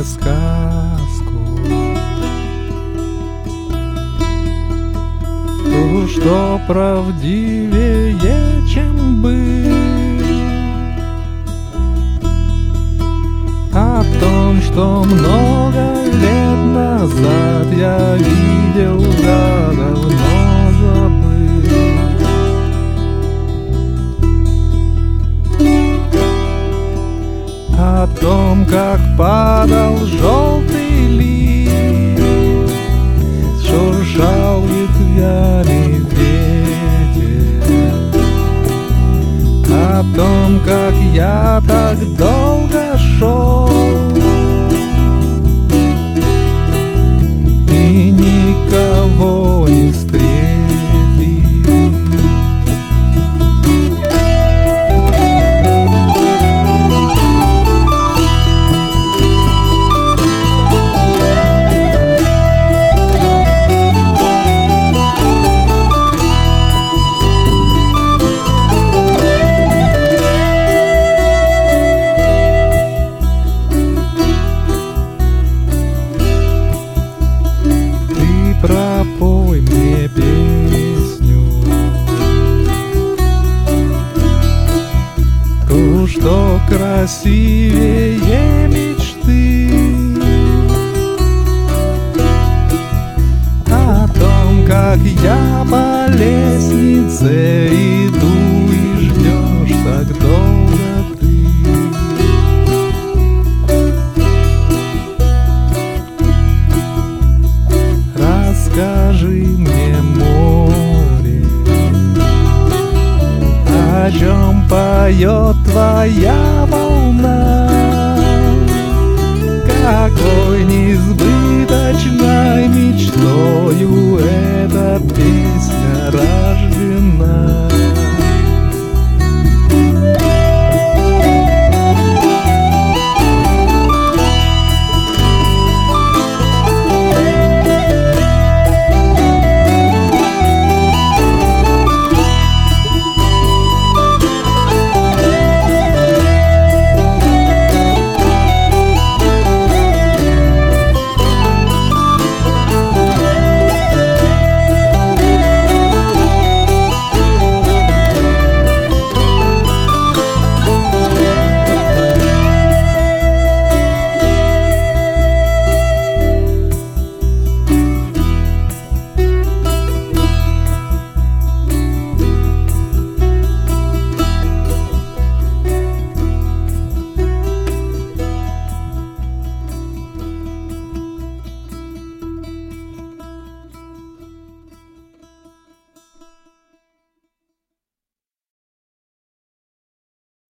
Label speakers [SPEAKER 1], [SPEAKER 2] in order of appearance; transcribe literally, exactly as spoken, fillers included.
[SPEAKER 1] сказку, ту, что правдивее, чем быль, о том, что много лет назад я видел, да давно забыл. О том, как падал желтый лист, шуршал ветвями ветер. О том, как я так долго шел и никого не встретил. Пропой мне песню, ту, что красивее мечты, о том, как я по лестнице иду и ждешь так долго ты. Скажи мне, море, о чем поет твоя волна,